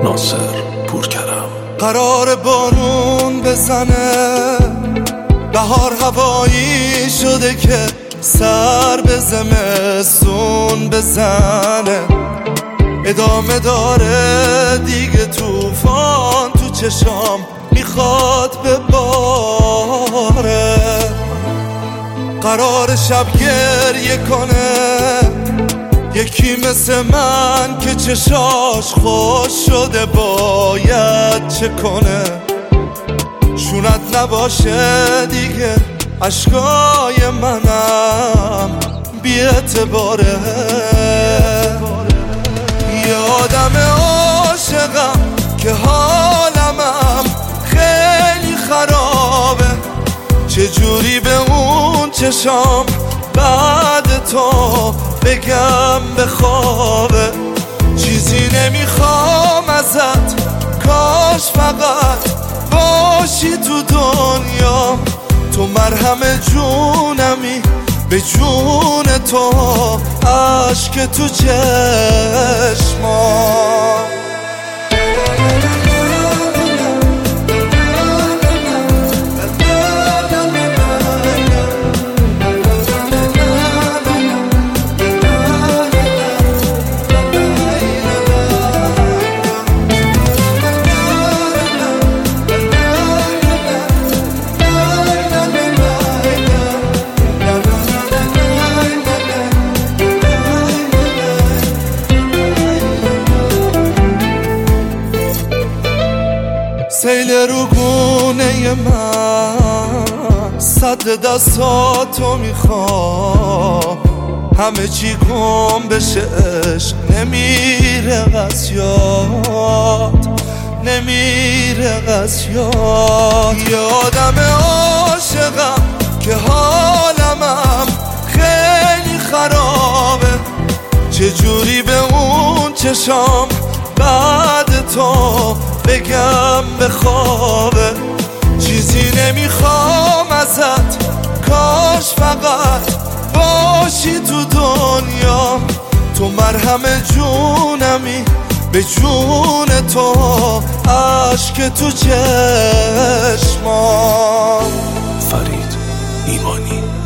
ناصر پورکرم. قرار بارون بزنه، بهار هوایی شده که سر به زمستون بزنه. ادامه داره دیگه طوفان تو چشام میخواد بباره. قرار شب گریه کنه یکی مثل من که چشاش خوش شده باید چه کنه. شونت نباشه دیگه عشقای منم بی اعتباره. یه آدم عاشقم که حالمم خیلی خرابه. چجوری به اون چشام بعد تو بگم بخوابه. چیزی نمیخوام ازت، کاش فقط باشی تو دنیا. تو مرهم جونمی، به جون تو عشق تو چشمام. سیل رو گونه من صد دستاتو میخوام. همه چی گم بشه عشق نمیره از یاد، نمیره از یاد. یه آدم عاشقم که حالمم خیلی خرابه. چجوری به اون چشام بعد تو بگم بخوابه. چیزی نمیخوام ازت، کاش فقط باشی تو دنیا. تو مرهم جونمی، به جون تو عشق تو چشمام. فرید ایمانی.